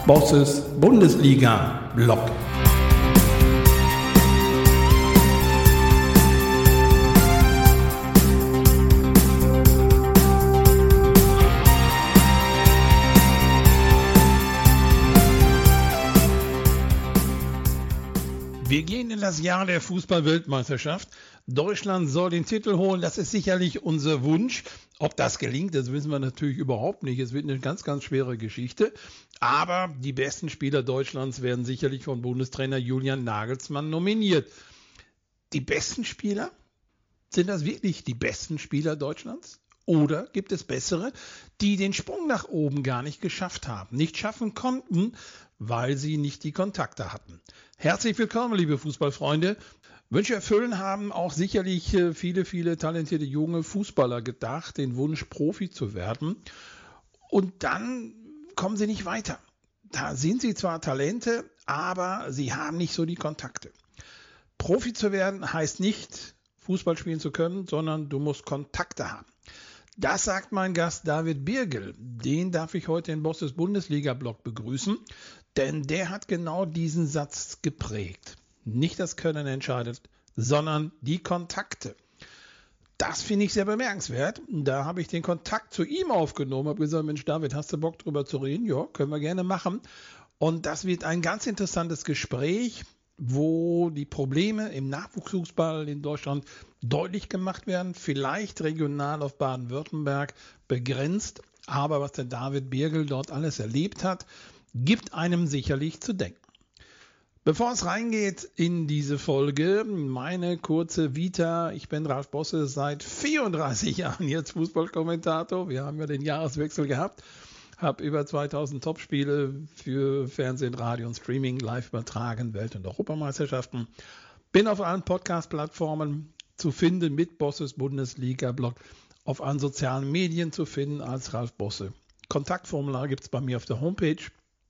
Bosses Bundesliga-Blog. Wir gehen in das Jahr der Fußball-Weltmeisterschaft. Deutschland soll den Titel holen. Das ist sicherlich unser Wunsch. Ob das gelingt, das wissen wir natürlich überhaupt nicht. Es wird eine ganz, ganz schwere Geschichte. Aber die besten Spieler Deutschlands werden sicherlich von Bundestrainer Julian Nagelsmann nominiert. Die besten Spieler? Sind das wirklich die besten Spieler Deutschlands? Oder gibt es bessere, die den Sprung nach oben gar nicht geschafft haben, nicht schaffen konnten, weil sie nicht die Kontakte hatten? Herzlich willkommen, liebe Fußballfreunde. Wünsche erfüllen haben auch sicherlich viele talentierte junge Fußballer gedacht, den Wunsch, Profi zu werden. Und dann kommen sie nicht weiter. Da sind sie zwar Talente, aber sie haben nicht so die Kontakte. Profi zu werden heißt nicht, Fußball spielen zu können, sondern du musst Kontakte haben. Das sagt mein Gast David Birgel. Den darf ich heute in Bosses Bundesliga-Blog begrüßen, denn der hat genau diesen Satz geprägt. Nicht das Können entscheidet, sondern die Kontakte. Das finde ich sehr bemerkenswert. Da habe ich den Kontakt zu ihm aufgenommen, habe gesagt, Mensch David, hast du Bock drüber zu reden? Ja, können wir gerne machen. Und das wird ein ganz interessantes Gespräch, wo die Probleme im Nachwuchsfußball in Deutschland deutlich gemacht werden, vielleicht regional auf Baden-Württemberg begrenzt, aber was der David Birgel dort alles erlebt hat, gibt einem sicherlich zu denken. Bevor es reingeht in diese Folge, meine kurze Vita. Ich bin Ralf Bosse, seit 34 Jahren jetzt Fußballkommentator. Wir haben ja den Jahreswechsel gehabt. Habe über 2000 Topspiele für Fernsehen, Radio und Streaming live übertragen, Welt- und Europameisterschaften. Bin auf allen Podcast-Plattformen zu finden mit Bosses Bundesliga-Blog, auf allen sozialen Medien zu finden als Ralf Bosse. Kontaktformular gibt es bei mir auf der Homepage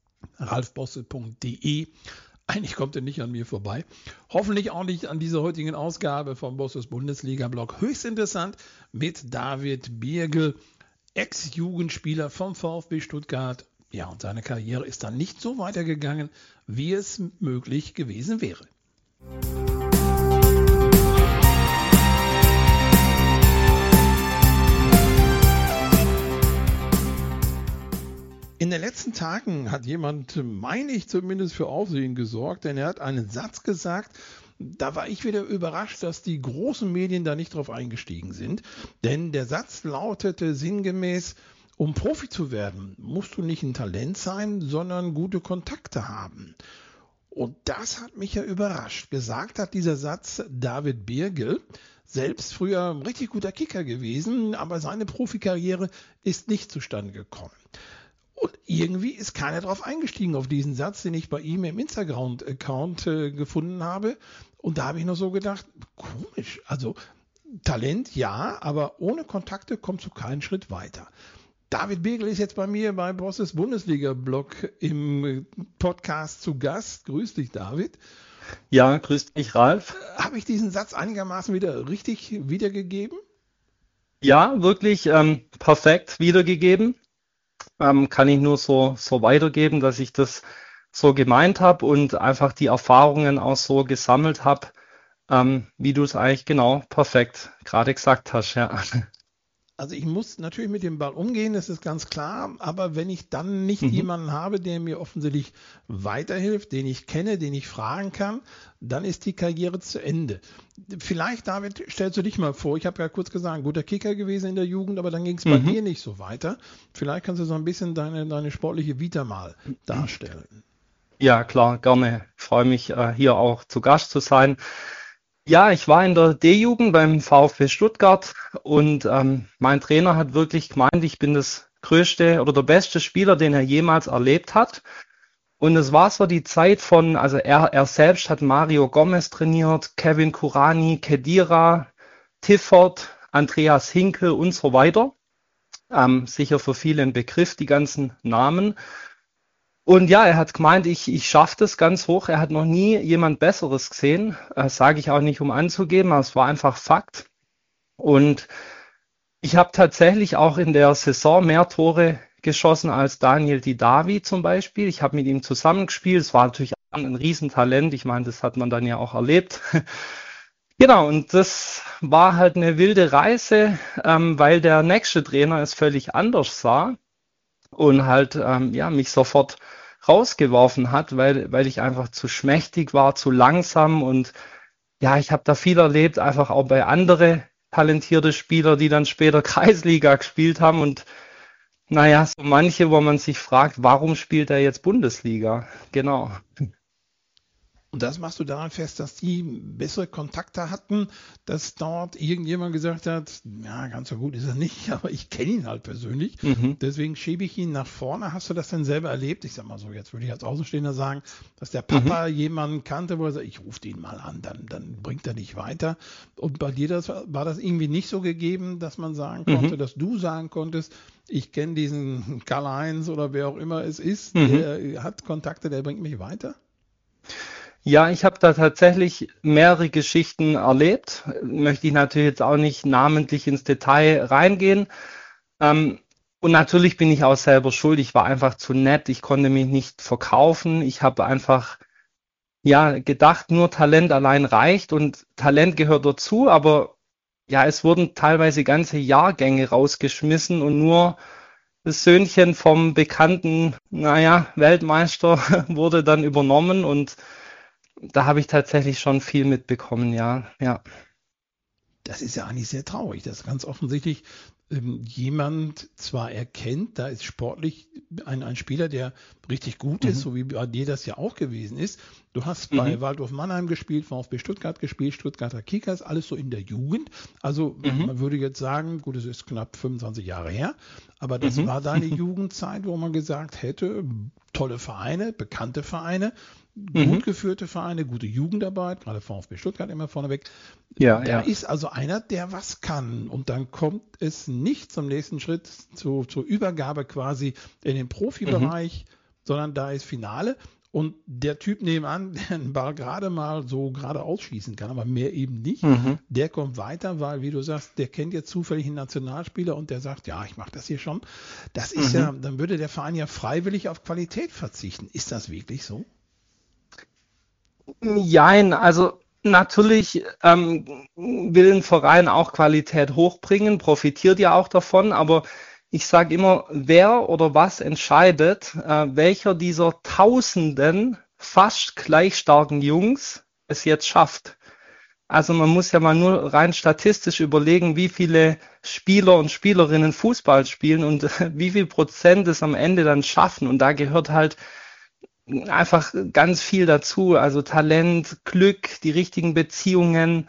ralfbosse.de. Eigentlich kommt er nicht an mir vorbei. Hoffentlich auch nicht an dieser heutigen Ausgabe vom Bosses Bundesliga-Blog. Höchst interessant mit David Birgel, Ex-Jugendspieler vom VfB Stuttgart. Ja, und seine Karriere ist dann nicht so weitergegangen, wie es möglich gewesen wäre. In den letzten Tagen hat jemand, meine ich zumindest, für Aufsehen gesorgt, denn er hat einen Satz gesagt, da war ich wieder überrascht, dass die großen Medien da nicht drauf eingestiegen sind. Denn der Satz lautete sinngemäß, um Profi zu werden, musst du nicht ein Talent sein, sondern gute Kontakte haben. Und das hat mich ja überrascht. Gesagt hat dieser Satz David Birgel, selbst früher ein richtig guter Kicker gewesen, aber seine Profikarriere ist nicht zustande gekommen. Und irgendwie ist keiner drauf eingestiegen auf diesen Satz, den ich bei ihm im Instagram-Account gefunden habe. Und da habe ich noch so gedacht, komisch, also Talent ja, aber ohne Kontakte kommst du keinen Schritt weiter. David Birgel ist jetzt bei mir bei Bosses Bundesliga-Blog im Podcast zu Gast. Grüß dich, David. Ja, grüß dich, Ralf. Habe ich diesen Satz einigermaßen wieder richtig wiedergegeben? Ja, wirklich perfekt wiedergegeben. Kann ich nur so weitergeben, dass ich das so gemeint habe und einfach die Erfahrungen auch so gesammelt habe, wie du es eigentlich genau perfekt gerade gesagt hast. Ja. Also ich muss natürlich mit dem Ball umgehen, das ist ganz klar, aber wenn ich dann nicht jemanden habe, der mir offensichtlich weiterhilft, den ich kenne, den ich fragen kann, dann ist die Karriere zu Ende. Vielleicht, David, stellst du dich mal vor, ich habe ja kurz gesagt, ein guter Kicker gewesen in der Jugend, aber dann ging es bei dir nicht so weiter. Vielleicht kannst du so ein bisschen deine sportliche Vita mal darstellen. Ja, klar, gerne. Ich freue mich, hier auch zu Gast zu sein. Ja, ich war in der D-Jugend beim VfB Stuttgart und mein Trainer hat wirklich gemeint, ich bin das größte oder der beste Spieler, den er jemals erlebt hat. Und es war so die Zeit von, also er selbst hat Mario Gomez trainiert, Kevin Kurani, Khedira, Tiffert, Andreas Hinkel und so weiter. Sicher für viele ein Begriff, die ganzen Namen. Und ja, er hat gemeint, ich schaffe das ganz hoch. Er hat noch nie jemand Besseres gesehen. Sage ich auch nicht, um anzugeben, aber es war einfach Fakt. Und ich habe tatsächlich auch in der Saison mehr Tore geschossen als Daniel Didavi zum Beispiel. Ich habe mit ihm zusammengespielt. Es war natürlich ein Riesentalent. Ich meine, das hat man dann ja auch erlebt. Genau, und das war halt eine wilde Reise, weil der nächste Trainer es völlig anders sah und halt ja, mich sofort rausgeworfen hat, weil ich einfach zu schmächtig war, zu langsam und ja, ich habe da viel erlebt, einfach auch bei andere talentierte Spieler, die dann später Kreisliga gespielt haben und naja, so manche, wo man sich fragt, warum spielt er jetzt Bundesliga? Genau. Und das machst du daran fest, dass die bessere Kontakte hatten, dass dort irgendjemand gesagt hat, ja, ganz so gut ist er nicht, aber ich kenne ihn halt persönlich. Mhm. Deswegen schiebe ich ihn nach vorne. Hast du das denn selber erlebt? Ich sag mal so, jetzt würde ich als Außenstehender sagen, dass der Mhm. Papa jemanden kannte, wo er sagt, ich rufe den mal an, dann bringt er dich weiter. Und bei dir war das irgendwie nicht so gegeben, dass man sagen konnte, Mhm. dass du sagen konntest, ich kenne diesen Karl-Heinz oder wer auch immer es ist, Mhm. der hat Kontakte, der bringt mich weiter? Ja, ich habe da tatsächlich mehrere Geschichten erlebt. Möchte ich natürlich jetzt auch nicht namentlich ins Detail reingehen. Ähm, und natürlich bin ich auch selber schuld. Ich war einfach zu nett. Ich konnte mich nicht verkaufen. Ich habe einfach ja gedacht, nur Talent allein reicht und Talent gehört dazu. Aber ja, es wurden teilweise ganze Jahrgänge rausgeschmissen und nur das Söhnchen vom bekannten, naja, Weltmeister wurde dann übernommen und da habe ich tatsächlich schon viel mitbekommen, ja, ja. Das ist ja eigentlich sehr traurig, dass ganz offensichtlich jemand zwar erkennt, da ist sportlich ein Spieler, der richtig gut ist, Mhm. so wie bei dir das ja auch gewesen ist. Du hast Mhm. bei Waldorf Mannheim gespielt, VfB Stuttgart gespielt, Stuttgarter Kickers, alles so in der Jugend. Also Mhm. man würde jetzt sagen, gut, es ist knapp 25 Jahre her, aber das Mhm. war deine Jugendzeit, wo man gesagt hätte, tolle Vereine, bekannte Vereine, Mhm. gut geführte Vereine, gute Jugendarbeit, gerade VfB Stuttgart immer vorneweg. Ja, Da ja. ist also einer, der was kann. Und dann kommt es nicht zum nächsten Schritt, zur Übergabe quasi in den Mhm. Profibereich, sondern da ist Finale. Und der Typ nebenan, der den Ball gerade mal so gerade ausschießen kann, aber mehr eben nicht, Mhm. der kommt weiter, weil, wie du sagst, der kennt jetzt zufällig einen Nationalspieler und der sagt, ja, ich mache das hier schon. Das ist Mhm. ja, dann würde der Verein ja freiwillig auf Qualität verzichten. Ist das wirklich so? Jein, also natürlich will ein Verein auch Qualität hochbringen, profitiert ja auch davon, aber ich sage immer, wer oder was entscheidet, welcher dieser tausenden fast gleich starken Jungs es jetzt schafft. Also man muss ja mal nur rein statistisch überlegen, wie viele Spieler und Spielerinnen Fußball spielen und wie viel Prozent es am Ende dann schaffen. Und da gehört halt einfach ganz viel dazu. Also Talent, Glück, die richtigen Beziehungen.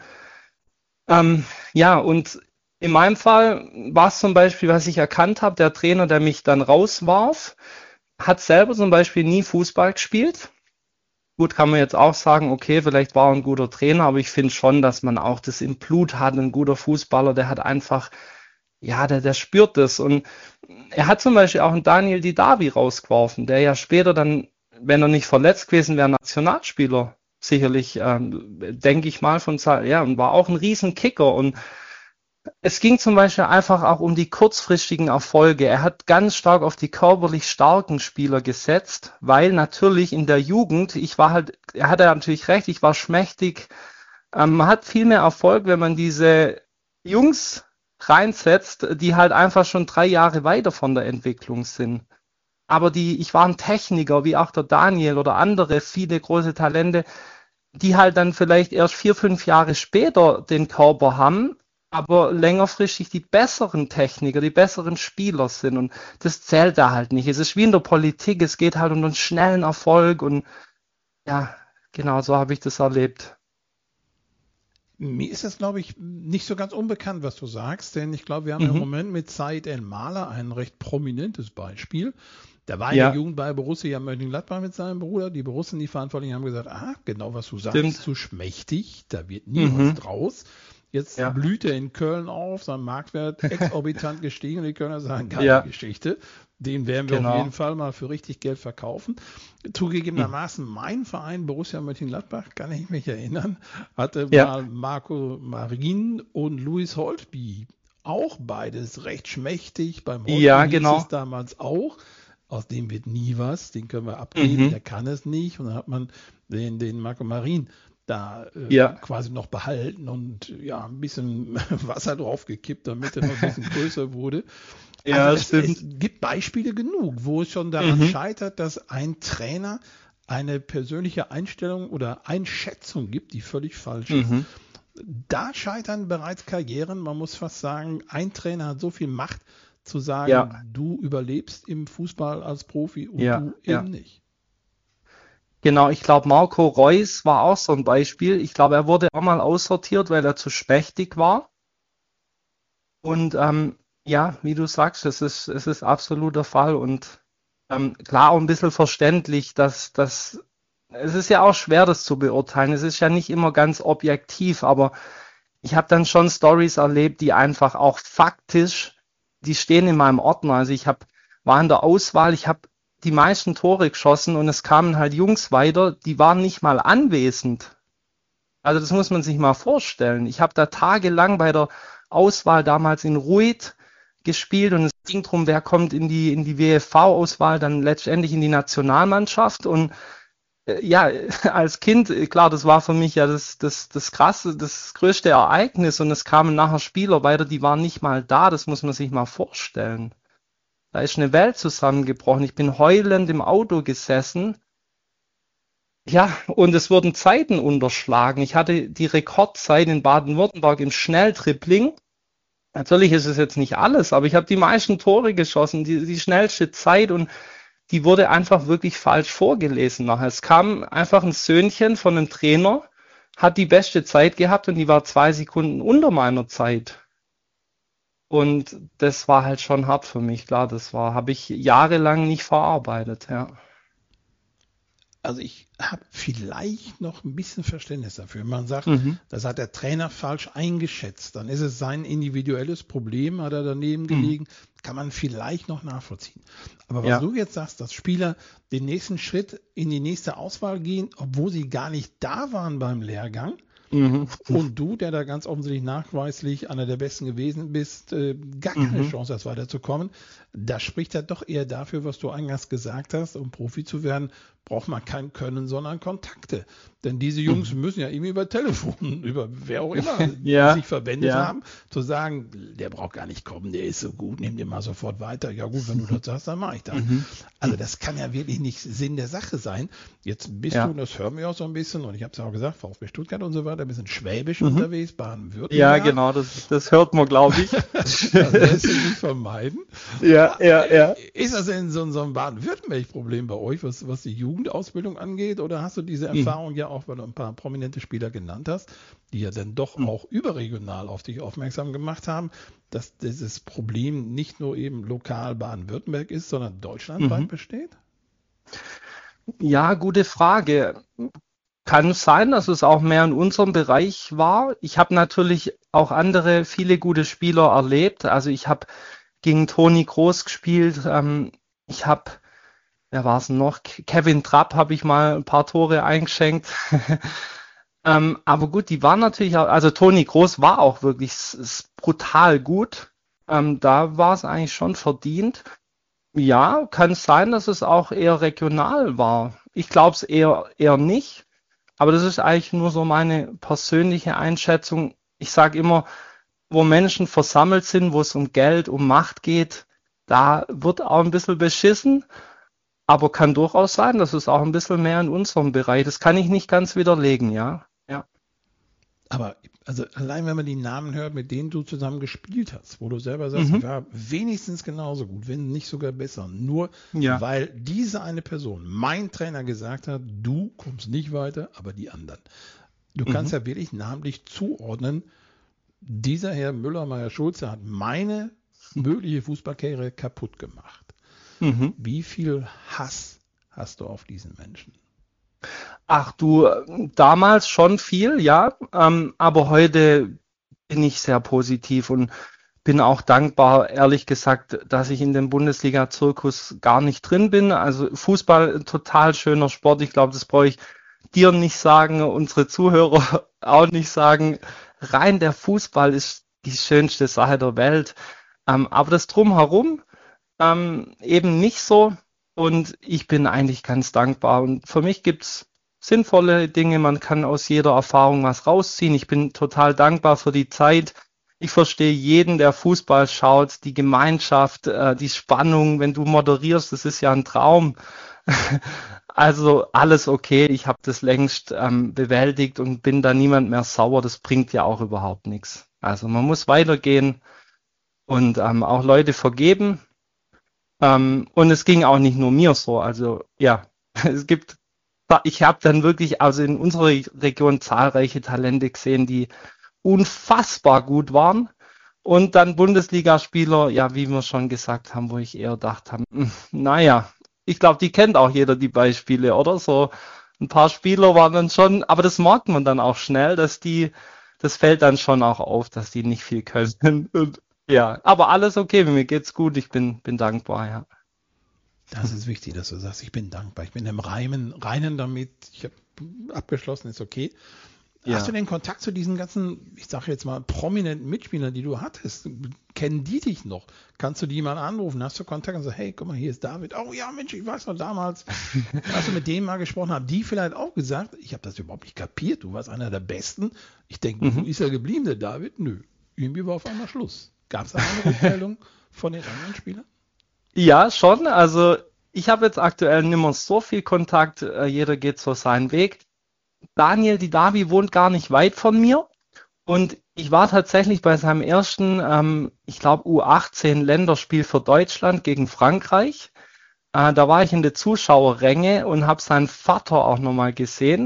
Ja, und in meinem Fall war es zum Beispiel, was ich erkannt habe, der Trainer, der mich dann rauswarf, hat selber zum Beispiel nie Fußball gespielt. Gut, kann man jetzt auch sagen, okay, vielleicht war er ein guter Trainer, aber ich finde schon, dass man auch das im Blut hat. Ein guter Fußballer, der hat einfach, ja, der spürt das. Und er hat zum Beispiel auch einen Daniel Didavi rausgeworfen, der ja später dann, wenn er nicht verletzt gewesen wäre, Nationalspieler sicherlich, denke ich mal, ja, und war auch ein Riesenkicker. Und es ging zum Beispiel einfach auch um die kurzfristigen Erfolge. Er hat ganz stark auf die körperlich starken Spieler gesetzt, weil natürlich in der Jugend, er hatte natürlich recht, ich war schmächtig. Man hat viel mehr Erfolg, wenn man diese Jungs reinsetzt, die halt einfach schon 3 Jahre weiter von der Entwicklung sind. Aber ich war ein Techniker, wie auch der Daniel oder andere, viele große Talente, die halt dann vielleicht erst 4, 5 Jahre später den Körper haben, aber längerfristig die besseren Techniker, die besseren Spieler sind. Und das zählt da halt nicht. Es ist wie in der Politik, es geht halt um einen schnellen Erfolg und ja, genau so habe ich das erlebt. Mir ist das, glaube ich, nicht so ganz unbekannt, was du sagst, denn ich glaube, wir haben ja im Mhm. Moment mit Said El Mahler ein recht prominentes Beispiel. Der war in der Ja, Jugend bei Borussia Mönchengladbach mit seinem Bruder. Die Borussen, die Verantwortlichen haben gesagt, ah, genau was du sagst, stimmt. zu schmächtig, da wird nie was Mhm. draus. Jetzt Ja, blüht er in Köln auf, sein Marktwert exorbitant gestiegen und die Kölner sagen, geile ja, Geschichte. Den werden wir auf jeden genau. Fall mal für richtig Geld verkaufen. Mhm. Zugegebenermaßen, mein Verein Borussia Mönchengladbach, kann ich mich erinnern, hatte Ja, mal Marco Marin und Louis Holtby auch beides recht schmächtig. Beim Ja, Holtby hieß genau. es damals auch. Aus dem wird nie was, den können wir abgeben, Mhm. der kann es nicht. Und dann hat man den Marco Marin da Ja, quasi noch behalten und ja, ein bisschen Wasser draufgekippt, damit er noch ein bisschen größer wurde. Also ja, es stimmt. gibt Beispiele genug, wo es schon daran Mhm. scheitert, dass ein Trainer eine persönliche Einstellung oder Einschätzung gibt, die völlig falsch ist. Mhm. Da scheitern bereits Karrieren. Man muss fast sagen, ein Trainer hat so viel Macht zu sagen, Ja, du überlebst im Fußball als Profi und ja, du ja. eben nicht. Genau, ich glaube, Marco Reus war auch so ein Beispiel. Ich glaube, er wurde auch mal aussortiert, weil er zu schmächtig war. Und ja, wie du sagst, es ist absolut der Fall. Und klar, auch ein bisschen verständlich, dass es ist ja auch schwer, das zu beurteilen. Es ist ja nicht immer ganz objektiv, aber ich habe dann schon Stories erlebt, die einfach auch faktisch, die stehen in meinem Ordner. Also war in der Auswahl, ich habe die meisten Tore geschossen und es kamen halt Jungs weiter, die waren nicht mal anwesend. Also das muss man sich mal vorstellen. Ich habe da tagelang bei der Auswahl damals in Ruid gespielt und es ging darum, wer kommt in die WFV-Auswahl, dann letztendlich in die Nationalmannschaft. Und ja, als Kind, klar, das war für mich ja das Krasse, das größte Ereignis und es kamen nachher Spieler weiter, die waren nicht mal da, das muss man sich mal vorstellen. Da ist eine Welt zusammengebrochen. Ich bin heulend im Auto gesessen. Ja, und es wurden Zeiten unterschlagen. Ich hatte die Rekordzeit in Baden-Württemberg im Schnelltrippling. Natürlich ist es jetzt nicht alles, aber ich habe die meisten Tore geschossen, die schnellste Zeit und die wurde einfach wirklich falsch vorgelesen nachher. Es kam einfach ein Söhnchen von einem Trainer, hat die beste Zeit gehabt und die war 2 Sekunden unter meiner Zeit. Und das war halt schon hart für mich, klar, habe ich jahrelang nicht verarbeitet, ja. Also ich habe vielleicht noch ein bisschen Verständnis dafür. Wenn man sagt, Mhm. das hat der Trainer falsch eingeschätzt, dann ist es sein individuelles Problem, hat er daneben Mhm. gelegen, kann man vielleicht noch nachvollziehen. Aber was Ja. du jetzt sagst, dass Spieler den nächsten Schritt in die nächste Auswahl gehen, obwohl sie gar nicht da waren beim Lehrgang, Mhm. und du, der da ganz offensichtlich nachweislich einer der Besten gewesen bist, gar keine Mhm. Chance hast, weiterzukommen. Da spricht er doch eher dafür, was du eingangs gesagt hast, um Profi zu werden, braucht man kein Können, sondern Kontakte. Denn diese Jungs Mhm. müssen ja irgendwie über Telefon, über wer auch immer sich Ja, verwendet ja. haben, zu sagen, der braucht gar nicht kommen, der ist so gut, nimm den mal sofort weiter. Ja gut, wenn du das sagst, dann mache ich das. Mhm. Also das kann ja wirklich nicht Sinn der Sache sein. Jetzt bist du, Ja. und das hören wir auch so ein bisschen, und ich habe es ja auch gesagt, VfB Stuttgart und so weiter, ein bisschen schwäbisch Mhm. unterwegs, Ja, Baden-Württemberg. genau, das hört man, glaube ich. Das lässt sich nicht vermeiden. Ja, ja, ja. Ist das denn so ein Baden-Württemberg-Problem bei euch, was die Jugendausbildung angeht? Oder hast du diese Mhm. Erfahrung ja auch, weil du ein paar prominente Spieler genannt hast, die ja dann doch Mhm. auch überregional auf dich aufmerksam gemacht haben, dass dieses Problem nicht nur eben lokal Baden-Württemberg ist, sondern deutschlandweit Mhm. besteht? Ja, gute Frage. Kann sein, dass es auch mehr in unserem Bereich war. Ich habe natürlich auch viele gute Spieler erlebt. Also ich habe gegen Toni Kroos gespielt. Ich habe, wer war es noch? Kevin Trapp habe ich mal ein paar Tore eingeschenkt. Aber gut, die waren natürlich auch, also Toni Kroos war auch wirklich brutal gut. Da war es eigentlich schon verdient. Ja, kann sein, dass es auch eher regional war. Ich glaube es eher nicht. Aber das ist eigentlich nur so meine persönliche Einschätzung. Ich sage immer, wo Menschen versammelt sind, wo es um Geld, um Macht geht, da wird auch ein bisschen beschissen. Aber kann durchaus sein, dass es auch ein bisschen mehr in unserem Bereich. Das kann ich nicht ganz widerlegen, ja. Ja. Aber also allein wenn man die Namen hört, mit denen du zusammen gespielt hast, wo du selber sagst, ich Mhm. war wenigstens genauso gut, wenn nicht sogar besser, nur Ja. weil diese eine Person, mein Trainer gesagt hat, du kommst nicht weiter, aber die anderen. Du kannst Mhm. ja wirklich namentlich zuordnen, dieser Herr Müller-Meyer-Schulze hat meine mögliche Fußballkarriere kaputt gemacht. Mhm. Wie viel Hass hast du auf diesen Menschen? Ach du, damals schon viel, ja, aber heute bin ich sehr positiv und bin auch dankbar, ehrlich gesagt, dass ich in dem Bundesliga-Zirkus gar nicht drin bin. Also Fußball, ein total schöner Sport. Ich glaube, das brauche ich dir nicht sagen, unsere Zuhörer auch nicht sagen. Rein der Fußball ist die schönste Sache der Welt. Aber das Drumherum eben nicht so. Und ich bin eigentlich ganz dankbar. Und für mich gibt's sinnvolle Dinge. Man kann aus jeder Erfahrung was rausziehen. Ich bin total dankbar für die Zeit. Ich verstehe jeden, der Fußball schaut, die Gemeinschaft, die Spannung, wenn du moderierst, das ist ja ein Traum. Also alles okay, ich habe das längst bewältigt und bin da niemand mehr sauer. Das bringt ja auch überhaupt nichts. Also man muss weitergehen und auch Leute vergeben. Und es ging auch nicht nur mir so. Also ja, ich habe dann wirklich also in unserer Region zahlreiche Talente gesehen, die unfassbar gut waren. Und dann Bundesligaspieler, ja, wie wir schon gesagt haben, wo ich eher gedacht habe, naja, ich glaube, die kennt auch jeder die Beispiele, oder? So ein paar Spieler waren dann schon, aber das merkt man dann auch schnell, das fällt dann schon auch auf, dass die nicht viel können. Und, ja, aber alles okay, mir geht's gut, ich bin dankbar, ja. Das ist wichtig, dass du sagst, ich bin dankbar. Ich bin im Reinen damit, ich habe abgeschlossen, ist okay. Ja. Hast du denn Kontakt zu diesen ganzen, ich sage jetzt mal, prominenten Mitspielern, die du hattest? Kennen die dich noch? Kannst du die mal anrufen? Hast du Kontakt und sagst, hey, guck mal, hier ist David. Oh ja, Mensch, ich weiß noch damals. Hast du mit denen mal gesprochen? Haben die vielleicht auch gesagt, ich habe das überhaupt nicht kapiert, du warst einer der Besten. Ich denke, wo ist er geblieben, der David? Nö, irgendwie war auf einmal Schluss. Gab es da eine Rückmeldung von den anderen Spielern? Ja, schon. Also ich habe jetzt aktuell nicht mehr so viel Kontakt. Jeder geht so seinen Weg. Daniel Didavi wohnt gar nicht weit von mir. Und ich war tatsächlich bei seinem ersten, ich glaube, U18-Länderspiel für Deutschland gegen Frankreich. Da war ich in der Zuschauerränge und habe seinen Vater auch nochmal gesehen.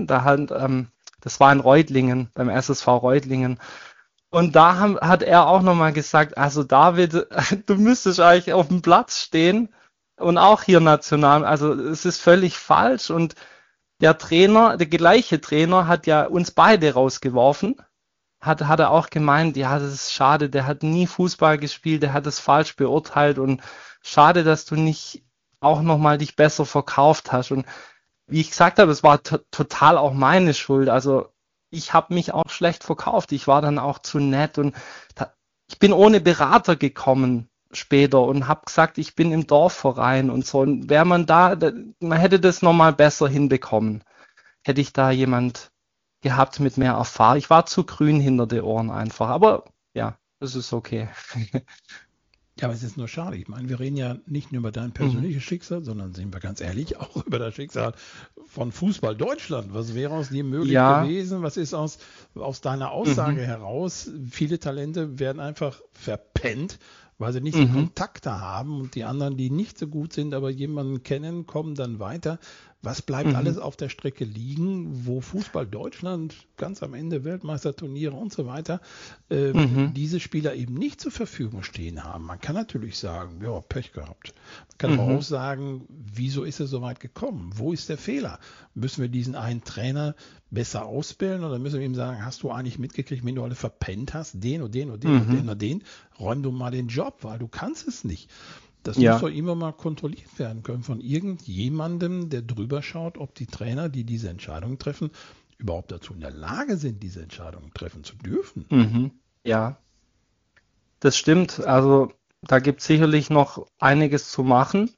Das war in Reutlingen, beim SSV Reutlingen. Und da hat er auch nochmal gesagt, also David, du müsstest eigentlich auf dem Platz stehen und auch hier national. Also es ist völlig falsch. Und der gleiche Trainer hat ja uns beide rausgeworfen. Hat er auch gemeint, ja, das ist schade, der hat nie Fußball gespielt, der hat es falsch beurteilt und schade, dass du nicht auch nochmal dich besser verkauft hast. Und wie ich gesagt habe, es war total auch meine Schuld. Also ich habe mich auch schlecht verkauft. Ich war dann auch zu nett und ich bin ohne Berater gekommen später und habe gesagt, ich bin im Dorfverein und so. Und wäre man hätte das nochmal besser hinbekommen. Hätte ich da jemand gehabt mit mehr Erfahrung. Ich war zu grün hinter den Ohren einfach. Aber ja, das ist okay. Ja, aber es ist nur schade. Ich meine, wir reden ja nicht nur über dein persönliches Schicksal, sondern sind wir ganz ehrlich auch über das Schicksal von Fußball Deutschland. Was wäre aus dir möglich gewesen? Was ist aus deiner Aussage heraus? Viele Talente werden einfach verpennt, weil sie nicht die Kontakte haben und die anderen, die nicht so gut sind, aber jemanden kennen, kommen dann weiter. Was bleibt alles auf der Strecke liegen, wo Fußball Deutschland ganz am Ende Weltmeisterturniere und so weiter diese Spieler eben nicht zur Verfügung stehen haben? Man kann natürlich sagen, ja, Pech gehabt. Man kann aber auch sagen, wieso ist es so weit gekommen? Wo ist der Fehler? Müssen wir diesen einen Trainer besser ausbilden oder müssen wir ihm sagen, hast du eigentlich mitgekriegt, wenn du alle verpennt hast, den und den und den und den und den, räum du mal den Job, weil du kannst es nicht. Das muss doch immer mal kontrolliert werden können von irgendjemandem, der drüber schaut, ob die Trainer, die diese Entscheidungen treffen, überhaupt dazu in der Lage sind, diese Entscheidungen treffen zu dürfen. Ja, das stimmt. Also da gibt es sicherlich noch einiges zu machen.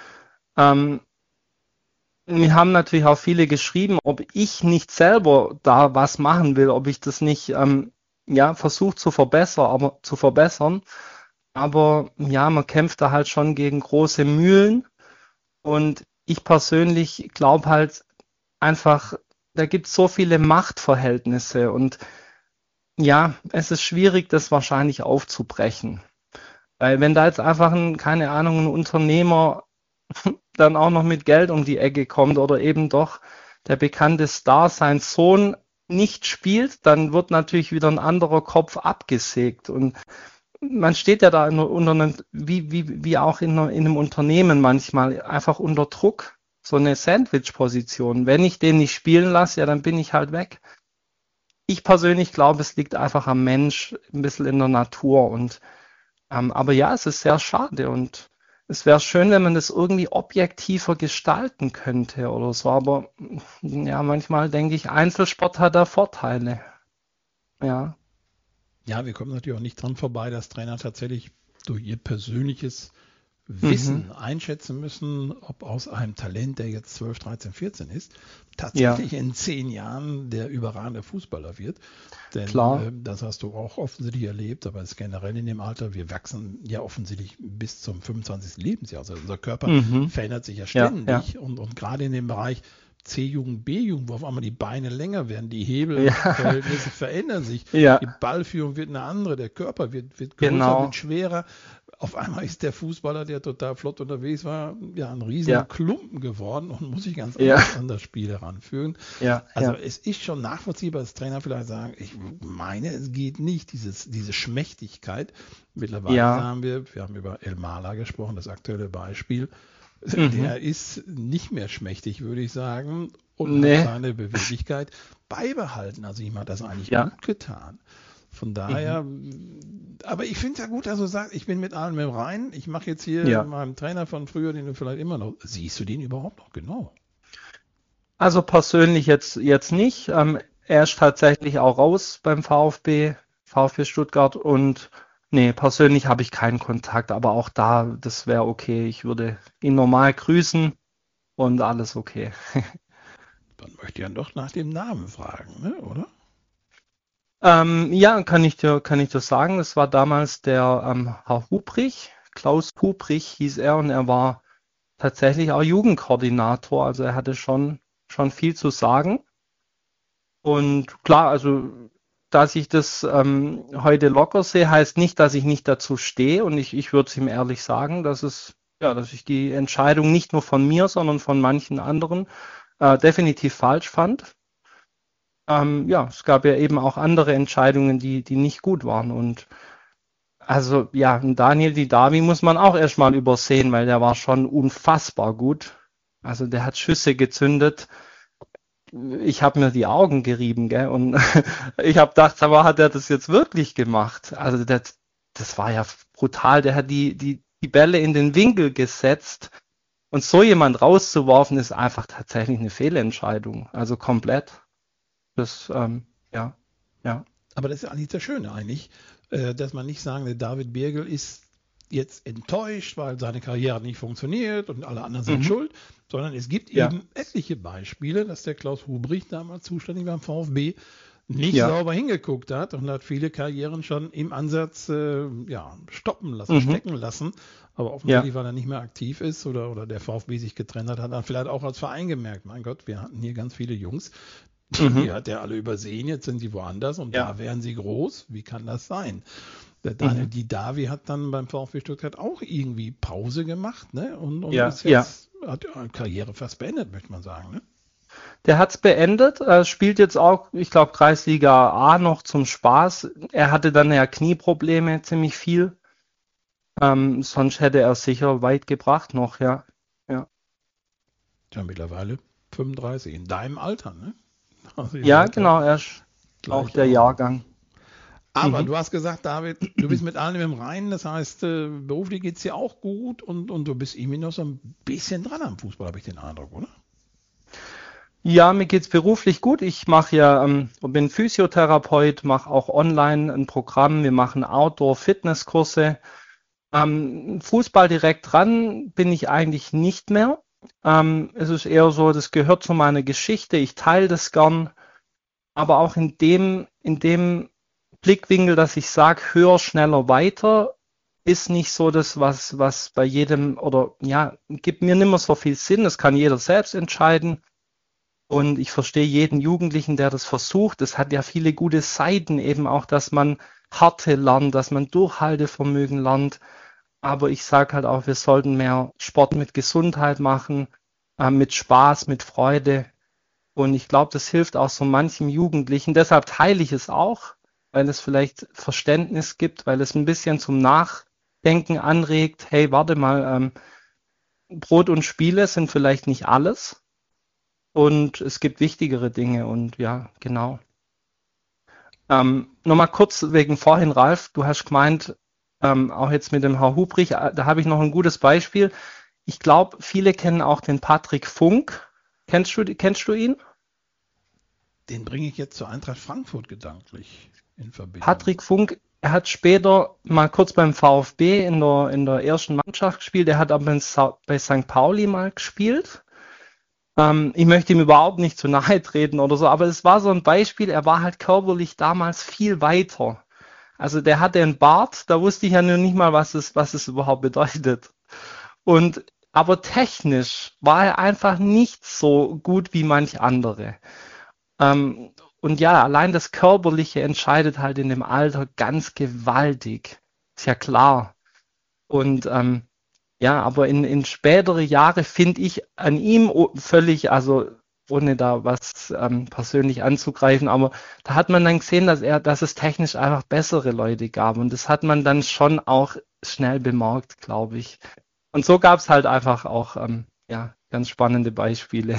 Mir haben natürlich auch viele geschrieben, ob ich nicht selber da was machen will, ob ich das nicht versuche zu verbessern. Aber ja, man kämpft da halt schon gegen große Mühlen. Und ich persönlich glaube halt einfach, da gibt es so viele Machtverhältnisse. Und ja, es ist schwierig, das wahrscheinlich aufzubrechen. Weil wenn da jetzt einfach keine Ahnung, ein Unternehmer dann auch noch mit Geld um die Ecke kommt oder eben doch der bekannte Star sein Sohn nicht spielt, dann wird natürlich wieder ein anderer Kopf abgesägt. Und man steht ja da unter einem, wie auch in einem Unternehmen manchmal, einfach unter Druck. So eine Sandwich-Position. Wenn ich den nicht spielen lasse, ja, dann bin ich halt weg. Ich persönlich glaube, es liegt einfach am Mensch, ein bisschen in der Natur. Aber ja, es ist sehr schade und es wäre schön, wenn man das irgendwie objektiver gestalten könnte oder so. Aber ja, manchmal denke ich, Einzelsport hat da Vorteile. Ja. Ja, wir kommen natürlich auch nicht dran vorbei, dass Trainer tatsächlich durch ihr persönliches Wissen einschätzen müssen, ob aus einem Talent, der jetzt 12, 13, 14 ist, Ja, tatsächlich in 10 Jahren der überragende Fußballer wird. Denn klar. das hast du auch offensichtlich erlebt, aber es ist generell in dem Alter, wir wachsen ja offensichtlich bis zum 25. Lebensjahr. Also unser Körper Mhm. verändert sich ja Ja, ja, ständig und gerade in dem Bereich C-Jugend, B-Jugend, wo auf einmal die Beine länger werden, die ja, Hebelverhältnisse verändern sich, ja, die Ballführung wird eine andere, der Körper wird größer, wird genau. schwerer. Auf einmal ist der Fußballer, der total flott unterwegs war, ja ein riesen Ja, Klumpen geworden und muss sich ganz ja, anders an das Spiel heranführen. ja, Also ja, es ist schon nachvollziehbar, dass Trainer vielleicht sagen, ich meine, es geht nicht, diese Schmächtigkeit. Mittlerweile ja. sagen wir haben über El Mala gesprochen, das aktuelle Beispiel. Mhm. Der ist nicht mehr schmächtig, würde ich sagen, und hat Nee, seine Beweglichkeit beibehalten. Also ihm hat das eigentlich ja. gut getan. Von Mhm. daher, aber ich finde es ja gut, dass du sagst, ich bin mit allem im Reinen. Ich mache jetzt hier Ja. meinem Trainer von früher, den du vielleicht immer noch, siehst du den überhaupt noch genau? Also persönlich jetzt nicht. Er ist tatsächlich auch raus beim VfB Stuttgart und nee, persönlich habe ich keinen Kontakt, aber auch da, das wäre okay. Ich würde ihn normal grüßen und alles okay. Dann möchte ich ja doch nach dem Namen fragen, ne, oder? Ja, kann ich dir sagen, das war damals der Herr Hubrich, Klaus Hubrich hieß er und er war tatsächlich auch Jugendkoordinator, also er hatte schon viel zu sagen. Und klar, also dass ich das heute locker sehe, heißt nicht, dass ich nicht dazu stehe. Und ich würde es ihm ehrlich sagen, dass ich die Entscheidung nicht nur von mir, sondern von manchen anderen definitiv falsch fand. Ja, es gab ja eben auch andere Entscheidungen, die nicht gut waren. Und also ja, Daniel Didavi muss man auch erstmal übersehen, weil der war schon unfassbar gut. Also der hat Schüsse gezündet. Ich habe mir die Augen gerieben, gell? Und ich habe gedacht, aber hat er das jetzt wirklich gemacht? Also das war ja brutal. Der hat die Bälle in den Winkel gesetzt. Und so jemand rauszuwerfen, ist einfach tatsächlich eine Fehlentscheidung. Also komplett. Das, ja, ja, Aber das ist eigentlich das Schöne eigentlich, dass man nicht sagen, der David Birgel ist jetzt enttäuscht, weil seine Karriere nicht funktioniert und alle anderen sind mhm, schuld, sondern es gibt ja, eben etliche Beispiele, dass der Klaus Hubrich damals zuständig beim VfB nicht ja, sauber hingeguckt hat und hat viele Karrieren schon im Ansatz ja, stoppen lassen, mhm, stecken lassen. Aber ja, offensichtlich, weil er nicht mehr aktiv ist oder der VfB sich getrennt hat, hat er vielleicht auch als Verein gemerkt, mein Gott, wir hatten hier ganz viele Jungs, mhm, die hat er alle übersehen, jetzt sind sie woanders und ja, da wären sie groß. Wie kann das sein? Der Daniel mhm, Didavi hat dann beim VfB Stuttgart auch irgendwie Pause gemacht, ne? Und ja, ist ja. jetzt, hat ja Karriere fast beendet, möchte man sagen, ne? Der hat's beendet, spielt jetzt auch, ich glaube, Kreisliga A noch zum Spaß. Er hatte dann ja Knieprobleme ziemlich viel. Sonst hätte er sicher weit gebracht noch, ja. Ja, Ja, mittlerweile 35, in deinem Alter, ne? Also ihr ja, seid ja genau, er ist auch gleich der auf. Jahrgang. Aber Mhm. du hast gesagt, David, du bist mit allem im Reinen, das heißt, beruflich geht es dir auch gut und du bist irgendwie noch so ein bisschen dran am Fußball, habe ich den Eindruck, oder? Ja, mir geht's beruflich gut. Ich mache ja, bin Physiotherapeut, mache auch online ein Programm. Wir machen Outdoor-Fitnesskurse. Fußball direkt dran bin ich eigentlich nicht mehr. Es ist eher so, das gehört zu meiner Geschichte. Ich teile das gern, aber auch in dem Blickwinkel, dass ich sage, höher, schneller, weiter, ist nicht so das, was bei jedem oder ja, gibt mir nicht mehr so viel Sinn. Das kann jeder selbst entscheiden. Und ich verstehe jeden Jugendlichen, der das versucht. Es hat ja viele gute Seiten, eben auch, dass man Härte lernt, dass man Durchhaltevermögen lernt. Aber ich sage halt auch, wir sollten mehr Sport mit Gesundheit machen, mit Spaß, mit Freude. Und ich glaube, das hilft auch so manchem Jugendlichen. Deshalb teile ich es auch, weil es vielleicht Verständnis gibt, weil es ein bisschen zum Nachdenken anregt. Hey, warte mal, Brot und Spiele sind vielleicht nicht alles. Und es gibt wichtigere Dinge und ja, genau. Nochmal kurz wegen vorhin, Ralf, du hast gemeint, auch jetzt mit dem Herr Hubrich, da habe ich noch ein gutes Beispiel. Ich glaube, viele kennen auch den Patrick Funk. Kennst du ihn? den bringe ich jetzt zur Eintracht Frankfurt gedanklich in Verbindung. Patrick Funk, er hat später mal kurz beim VfB in der ersten Mannschaft gespielt. Er hat aber bei St. Pauli mal gespielt. Ich möchte ihm überhaupt nicht zu nahe treten oder so, aber es war so ein Beispiel, er war halt körperlich damals viel weiter. Also der hatte einen Bart, da wusste ich ja noch nicht mal, was es überhaupt bedeutet. Aber technisch war er einfach nicht so gut wie manch andere. Und ja, allein das Körperliche entscheidet halt in dem Alter ganz gewaltig. Ist ja klar. Und aber in spätere Jahre finde ich an ihm völlig, also ohne da was persönlich anzugreifen, aber da hat man dann gesehen, dass es technisch einfach bessere Leute gab. Und das hat man dann schon auch schnell bemerkt, glaube ich. Und so gab es halt einfach auch ganz spannende Beispiele.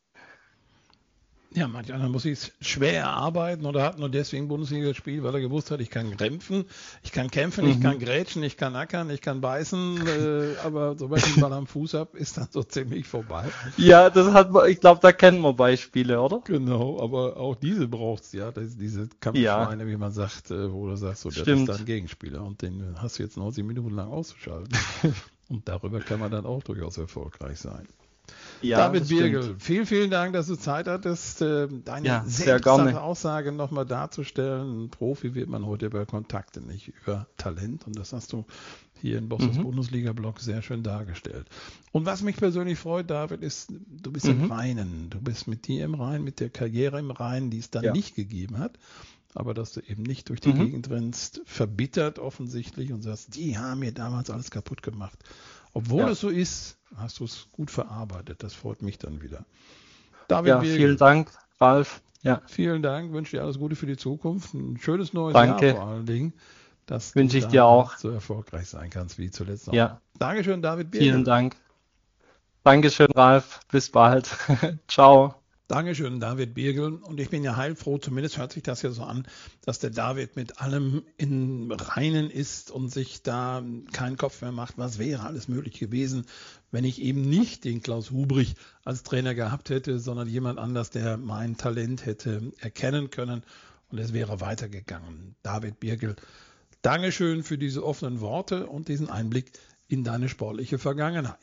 Ja, manch einer muss sich schwer erarbeiten oder hat nur deswegen Bundesliga gespielt, weil er gewusst hat, ich kann kämpfen, ich kann grätschen, ich kann ackern, ich kann beißen, aber sobald ich den Ball am Fuß habe, ist dann so ziemlich vorbei. Ja, ich glaube, da kennt man Beispiele, oder? Genau, aber auch diese braucht's ja, diese Kampfschweine, wie man sagt, wo du sagst, so, das ist dein Gegenspieler und den hast du jetzt 90 Minuten lang auszuschalten. Und darüber kann man dann auch durchaus erfolgreich sein. Ja, David Birgel, vielen Dank, dass du Zeit hattest, deine sehr interessante Aussage nochmal darzustellen. Ein Profi wird man heute über Kontakte, nicht über Talent. Und das hast du hier in Bosses Bundesliga-Blog sehr schön dargestellt. Und was mich persönlich freut, David, ist, du bist im Reinen. Du bist mit dir im Reinen, mit der Karriere im Reinen, die es dann nicht gegeben hat. Aber dass du eben nicht durch die Gegend rennst, verbittert offensichtlich und sagst, die haben mir damals alles kaputt gemacht. Obwohl es so ist, hast du es gut verarbeitet. Das freut mich dann wieder. David Birgel, vielen Dank, Ralf. Ja. Vielen Dank, wünsche dir alles Gute für die Zukunft. Ein schönes neues Jahr vor allen Dingen, dass wünsche ich dir auch so erfolgreich sein kannst wie zuletzt auch. Ja. Dankeschön, David Birgel. Vielen Dank. Dankeschön, Ralf. Bis bald. Ciao. Dankeschön, David Birgel. Und ich bin ja heilfroh, zumindest hört sich das ja so an, dass der David mit allem im Reinen ist und sich da keinen Kopf mehr macht, was wäre alles möglich gewesen, wenn ich eben nicht den Klaus Hubrich als Trainer gehabt hätte, sondern jemand anders, der mein Talent hätte erkennen können und es wäre weitergegangen. David Birgel, Dankeschön für diese offenen Worte und diesen Einblick in deine sportliche Vergangenheit.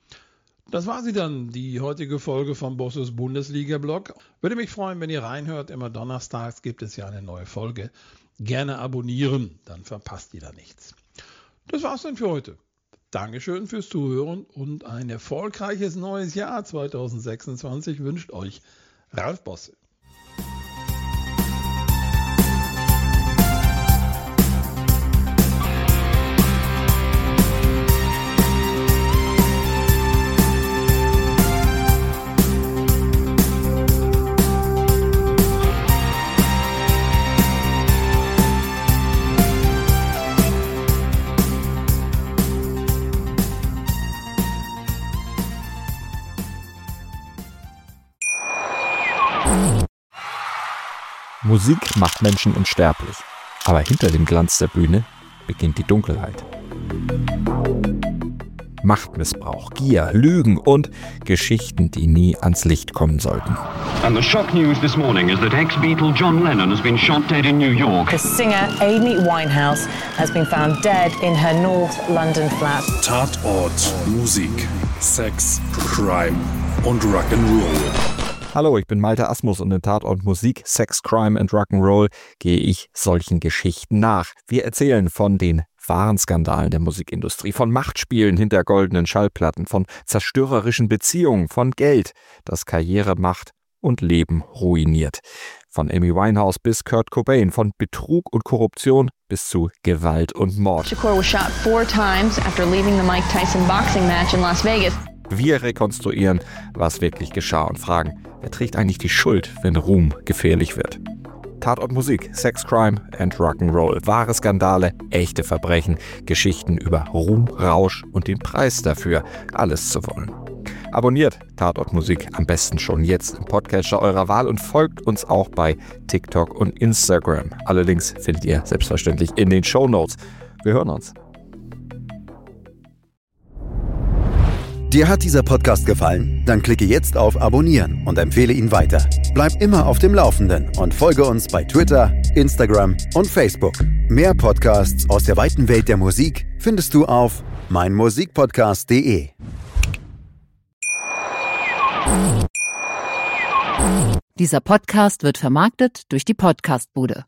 Das war sie dann, die heutige Folge vom Bosses Bundesliga-Blog. Würde mich freuen, wenn ihr reinhört. Immer donnerstags gibt es ja eine neue Folge. Gerne abonnieren, dann verpasst ihr da nichts. Das war's dann für heute. Dankeschön fürs Zuhören und ein erfolgreiches neues Jahr 2026 wünscht euch Ralf Bosse. Musik macht Menschen unsterblich, aber hinter dem Glanz der Bühne beginnt die Dunkelheit. Machtmissbrauch, Gier, Lügen und Geschichten, die nie ans Licht kommen sollten. And the shock news this morning is that ex-Beatle John Lennon has been shot dead in New York. The singer Amy Winehouse has been found dead in her North London flat. Tatort, Musik, Sex, Crime und Rock'n'Roll. Hallo, ich bin Malte Asmus und in Tatort Musik, Sex, Crime and Rock'n'Roll gehe ich solchen Geschichten nach. Wir erzählen von den wahren Skandalen der Musikindustrie, von Machtspielen hinter goldenen Schallplatten, von zerstörerischen Beziehungen, von Geld, das Karriere macht und Leben ruiniert. Von Amy Winehouse bis Kurt Cobain, von Betrug und Korruption bis zu Gewalt und Mord. Shakur was shot 4 times after leaving the Mike Tyson boxing match in Las Vegas. Wir rekonstruieren, was wirklich geschah und fragen, wer trägt eigentlich die Schuld, wenn Ruhm gefährlich wird? Tatort Musik, Sex, Crime and Rock'n'Roll. Wahre Skandale, echte Verbrechen, Geschichten über Ruhm, Rausch und den Preis dafür, alles zu wollen. Abonniert Tatort Musik am besten schon jetzt im Podcatcher eurer Wahl und folgt uns auch bei TikTok und Instagram. Alle Links findet ihr selbstverständlich in den Shownotes. Wir hören uns. Dir hat dieser Podcast gefallen? Dann klicke jetzt auf Abonnieren und empfehle ihn weiter. Bleib immer auf dem Laufenden und folge uns bei Twitter, Instagram und Facebook. Mehr Podcasts aus der weiten Welt der Musik findest du auf meinmusikpodcast.de. Dieser Podcast wird vermarktet durch die Podcastbude.